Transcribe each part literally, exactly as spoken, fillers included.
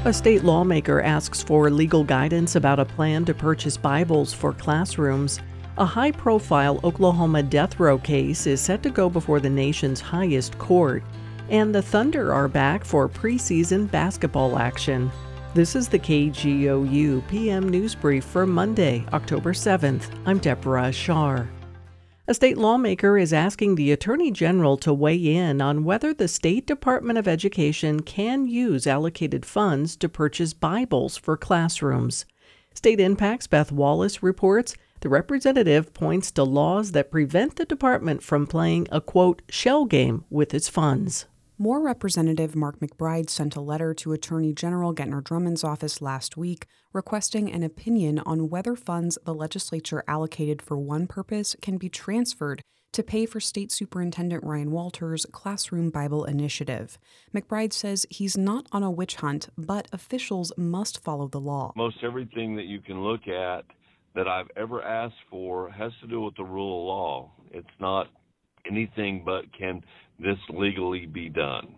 A state lawmaker asks for legal guidance about a plan to purchase Bibles for classrooms. A high-profile Oklahoma death row case is set to go before the nation's highest court. And the Thunder are back for preseason basketball action. This is the K G O U P M News Brief for Monday, October seventh. I'm Deborah Shar. A state lawmaker is asking the Attorney General to weigh in on whether the State Department of Education can use allocated funds to purchase Bibles for classrooms. State Impact's Beth Wallace reports the representative points to laws that prevent the department from playing a, quote, shell game with its funds. More Representative Mark McBride sent a letter to Attorney General Gentner Drummond's office last week requesting an opinion on whether funds the legislature allocated for one purpose can be transferred to pay for State Superintendent Ryan Walters' Classroom Bible Initiative. McBride says he's not on a witch hunt, but officials must follow the law. Most everything that you can look at that I've ever asked for has to do with the rule of law. It's not anything but can this legally be done.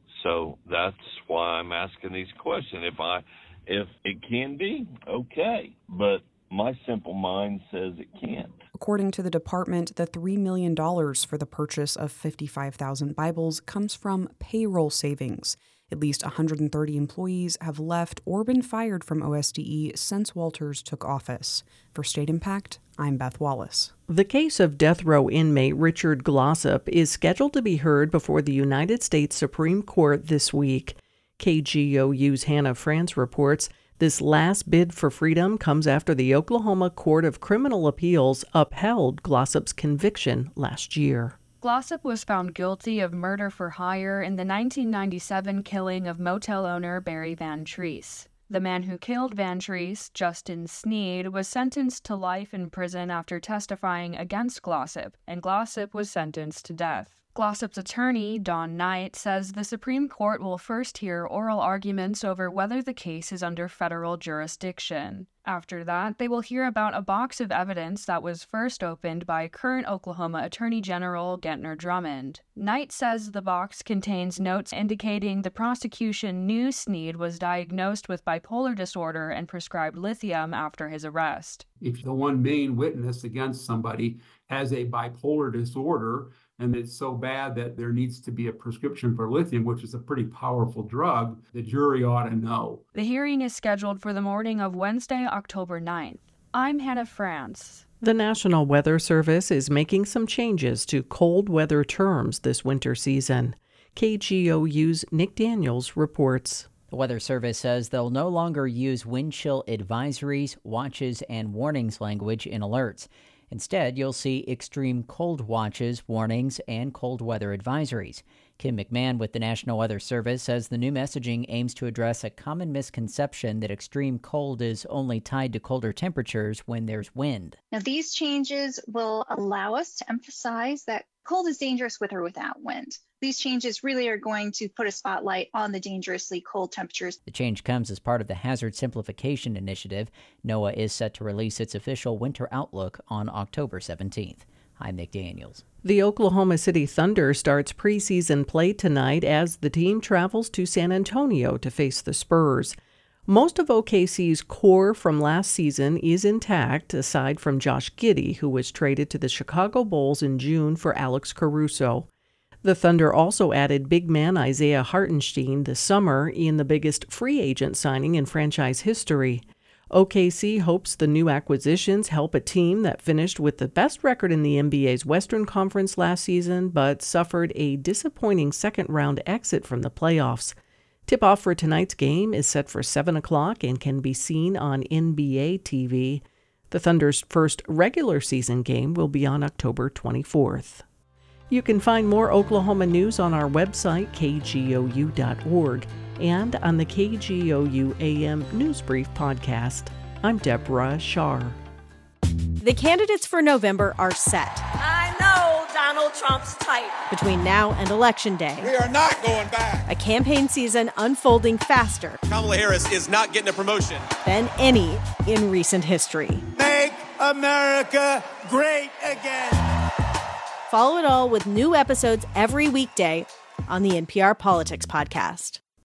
So that's why I'm asking these questions. If I, if it can be, okay, but my simple mind says it can't. According to the department, the three million dollars for the purchase of fifty-five thousand Bibles comes from payroll savings. At least one hundred thirty employees have left or been fired from O S D E since Walters took office. For State Impact, I'm Beth Wallace. The case of death row inmate Richard Glossip is scheduled to be heard before the United States Supreme Court this week. K G O U's Hannah France reports this last bid for freedom comes after the Oklahoma Court of Criminal Appeals upheld Glossip's conviction last year. Glossip was found guilty of murder for hire in the nineteen ninety-seven killing of motel owner Barry Van Treese. The man who killed Van Treese, Justin Sneed, was sentenced to life in prison after testifying against Glossip, and Glossip was sentenced to death. Glossip's attorney, Don Knight, says the Supreme Court will first hear oral arguments over whether the case is under federal jurisdiction. After that, they will hear about a box of evidence that was first opened by current Oklahoma Attorney General Gentner Drummond. Knight says the box contains notes indicating the prosecution knew Sneed was diagnosed with bipolar disorder and prescribed lithium after his arrest. If the one main witness against somebody has a bipolar disorder, and it's so bad that there needs to be a prescription for lithium, which is a pretty powerful drug, the jury ought to know. The hearing is scheduled for the morning of Wednesday, October ninth. I'm Hannah France. The National Weather Service is making some changes to cold weather terms this winter season. K G O U's Nick Daniels reports. The Weather Service says they'll no longer use wind chill advisories, watches, and warnings language in alerts. Instead, you'll see extreme cold watches, warnings, and cold weather advisories. Kim McMahon with the National Weather Service says the new messaging aims to address a common misconception that extreme cold is only tied to colder temperatures when there's wind. Now, these changes will allow us to emphasize that cold is dangerous with or without wind. These changes really are going to put a spotlight on the dangerously cold temperatures. The change comes as part of the Hazard Simplification Initiative. NOAA is set to release its official winter outlook on October seventeenth. I'm Nick Daniels. The Oklahoma City Thunder starts preseason play tonight as the team travels to San Antonio to face the Spurs. Most of O K C's core from last season is intact, aside from Josh Giddey, who was traded to the Chicago Bulls in June for Alex Caruso. The Thunder also added big man Isaiah Hartenstein this summer in the biggest free agent signing in franchise history. O K C hopes the new acquisitions help a team that finished with the best record in the N B A's Western Conference last season, but suffered a disappointing second-round exit from the playoffs. Tip-off for tonight's game is set for seven o'clock and can be seen on N B A T V. The Thunder's first regular season game will be on October twenty-fourth. You can find more Oklahoma news on our website, K G O U dot org, and on the K G O U A M News Brief podcast. I'm Deborah Shar. The candidates for November are set. I know Donald Trump's type. Between now and Election Day, we are not going back. A campaign season unfolding faster. Kamala Harris is not getting a promotion. Than any in recent history. Make America great again. Follow it all with new episodes every weekday on the N P R Politics Podcast.